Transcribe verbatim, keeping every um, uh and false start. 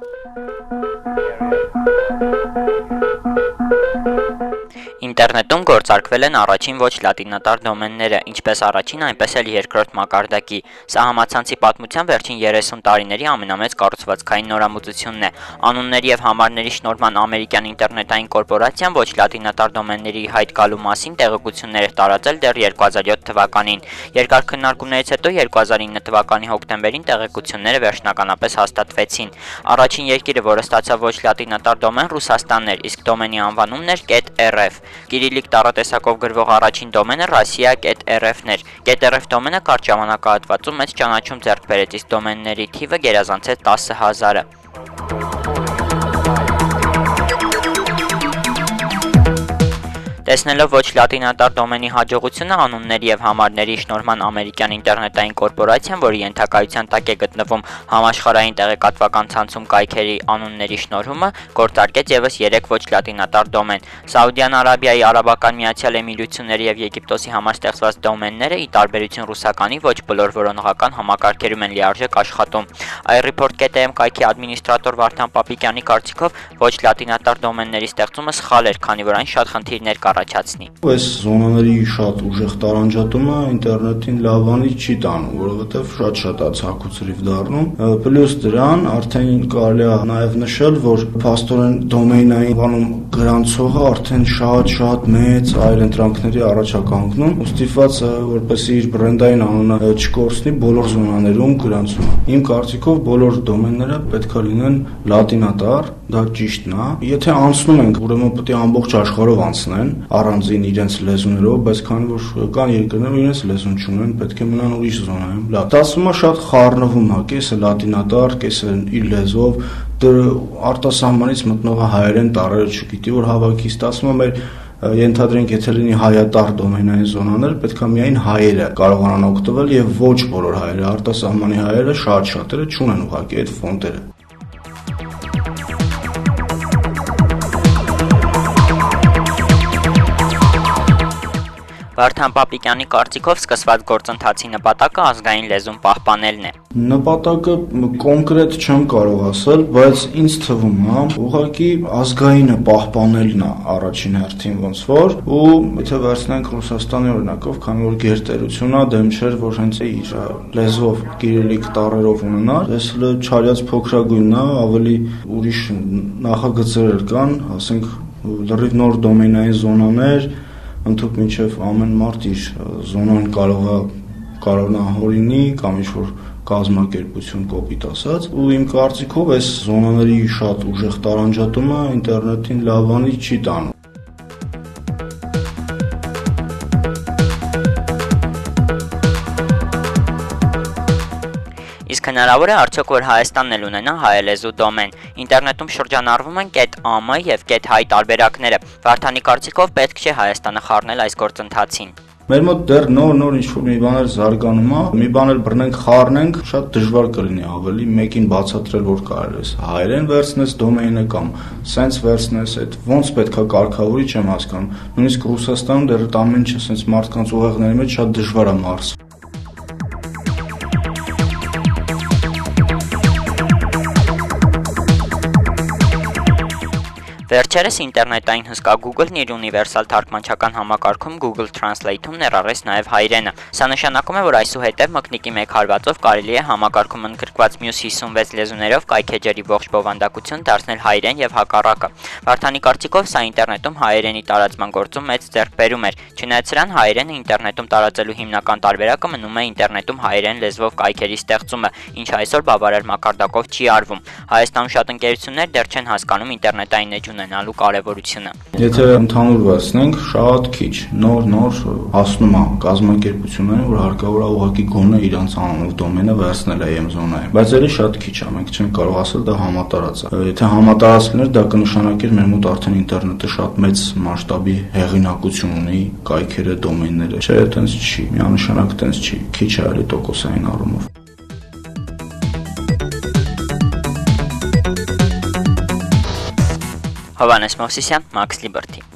Ինտերնետում գործարկվել են առաջին ոչ լատինատար դոմենները, ինչպես առաջին, այնպես էլ երկրորդ մակարդակի։ Սա համացանցի պատմության վերջին երեսուն տարիների ամենամեծ կառուցվածքային նորամուծությունն է։ Անունների եւ համարների շնորհման ամերիկյան ինտերնետային կորպորացիան ոչ լատինատար դոմենների հայտ գալու մասին տեղեկություններ էր տարածել դեռ երկու հազար յոթ թվականին։ Երկար քննարկումներից հետո երկու հազար ինը թվականի հոկտեմբերին տեղեկությունները վերջնականապես հաստատվեցին։ Առաջին երկիրը, որը ստացավ ոչ լատինատար դոմեն, Ռուսաստանն էր, իսկ դոմենի անվանումն էր .rf։ Կիրիլիկ տառատեսակով գրվող առաջին դոմենը Russia.rf-ն էր։ .rf դոմենը կարճ ժամանակահատվածում մեծ ճանաչում ձեռք բերեց, իսկ դոմենների թիվը գերազանցեց տասը հազարը։ Տեսնելով ոչ լատինատար դոմենի հաջողությունը, անունների եւ համարների շնորհման ամերիկյան ինտերնետային կորպորացիան, որի ենթակայության տակ է գտնվում համաշխարհային տեղեկատվական ցանցում կայքերի անունների շնորհումը, գործարկեց եւս երեք ոչ լատինատար դոմեն։ Սաուդյան Արաբիայի, Արաբական Միացյալ Էմիրությունների եւ Եգիպտոսի համար ստեղծված դոմենները, ի տարբերություն ռուսականի, ոչ բոլոր որոնողական համակարգերում են լիարժեք աշխատում։ iReport.am կայքի ադմինիստրատոր Վարդան Պապիկյանի կարծիքով ոչ լատինատար դոմենների ստեղծումը սխալ էր, քանի որ այն շատ խնդիրներ կառաջացնի։ Այս զոնաների շատ ուժեղ տարանջատումը ինտերնետին լավ բանի չի տանում, որովհետև շատ-շատ է ցակուցրիվ դառնում։ Պլյուս դրան արդեն կարելի է նաև նշել, որ փաստորեն դոմեյնային բանում գրանցողը արդեն շատ-շատ մեծ այլընտրանքների առաջ է կանգնում, ու ստիպված որպեսզի իր բրենդային անունը չկորցնի, բոլոր զոնաներում գրանցում։ Իմ կարծիքով բոլոր դոմենները պետք է լինեն լատինատար, դա ճիշտն է։ Եթե անցնում ենք, ուրեմն պետք է ամբողջ աշխարհով անցնեն առանձին իրենց լեզուներով, բայց քանի որ կան երկրներ, որ իրենց լեզուն չունեն, պետք է մնան ուրիշ զոնայում։ Լավ, դասումը շատ խառնվում է, կեսը լատինատար, կեսը իր լեզվով, արտասահմանից մտնողը հայերեն տառերը չգիտի, որ հավաքի, ստացվում է մեր ենթադրենք, եթե լինի հայատար դոմենային զոնաներ, պետք է միայն հայերը կարողանան օգտվել եւ ոչ բոլոր հայերը, արտասահմանի հայերը շատ շատերը չունեն ուղղակի այդ ֆոնտերը։ Վարդան Պապիկյանի կարծիքով սկսված գործընթացի նպատակը ազգային լեզուն պահպանելն է։ Նպատակը կոնկրետ չեմ կարող ասել, բայց ինձ թվում է, ուղղակի ազգայինը պահպանելն է առաջին հերթին ոնց որ, ու եթե վերցնենք Ռուսաստանի օրինակով, քանի որ գերտերությունն է, դեմ չէր, որ հենց իր լեզվով կիրիլիկ տառերով ունենար, այս հենց չարյաց փոքրագույնն է, ավելի ուրիշ նախագծեր կան, ասենք լրիվ նոր դոմենային զոնաներ, ընդհանուր մինչև ամեն մարդ իր զոնան կարող է կառավարահորինի կամ ինչ-որ կազմակերպություն կոպիտ ասած, ու իմ կարծիքով այս զոնաների շատ ուժեղ տարանջատումը ինտերնետին լավ բանի չի տանում։ Իսկ հնարավոր է արդյոք, որ Հայաստանն էլ ունենա հայալեզու դոմեն։ Ինտերնետում շրջանառվում են .am եւ .hi տարբերակները։ Վարդանի կարծիքով պետք չէ Հայաստանը խառնել այս գործընթացին։ Մեր մոտ դեռ նոր-նոր ինչ-որ մի բաներ զարգանում է, մի բան էլ բռնենք, խառնենք, շատ դժվար կլինի ավելի մեկին բացատրել, որ կարելի է հայերեն վերցնես դոմեյնը կամ սենց վերցնես, այդ ոնց պետքա կարգավորի չեմ հասկանում։ Նույնիսկ Ռուսաստանում դեռ այդ ամեն ինչը սենց մարդկանց ուղեղների մեջ շատ դժվար է մարսվում։ Վերջերս ինտերնետային հսկա Google-ն իր ունիվերսալ թարգմանչական համակարգում Google Translate-ում ներառեց նաև հայերենը։ Սա նշանակում է, որ այսուհետև մկնիկի մեկ հարվածով կարելի է համակարգում ընդգրկված մյուս հիսունվեց լեզուներով կայքեջերի ողջ բովանդակություն դարձնել հայերեն եւ հակառակը։ Վարդանի կարծիքով սա ինտերնետում հայերենի տարածման գործում մեծ ձեռքբերում էր։ Չնայած սրան, հայերենը ինտերնետում տարածելու հիմնական տարբերակը մնում է ինտերնետում հայերեն լեզվով կայքերի ստեղծումը, ինչը այսօր բավարար մակարդակով չի արվում։ Հայաստանում շատ ընկերություններ դեռ չեն հասկանում ինտերնետային էջ ունենալու կարևորությունը։ Եթե ընդհանուր վերցնենք, շատ քիչ նոր-նոր հասնում է կազմակերպություններին, որ հարկավոր է ուղղակի գոնե իրանց անունով դոմենը վերցնել է M-զոնայում, բայց էլի շատ քիչ է, մենք չենք կարող ասել դա համատարած է։ Եթե համատարած լիներ, դա կնշանակեր մեր մոտ արդեն ինտերնետը շատ մեծ մասշտաբի հեղինակություն ունի, կայքերը, դոմենները։ Չէ, այտենց չի, միանշանակ այտենց չի, քիչ է էլի տոկոսային առումով։ Հովհաննես Մովսիսյան, Max Liberty։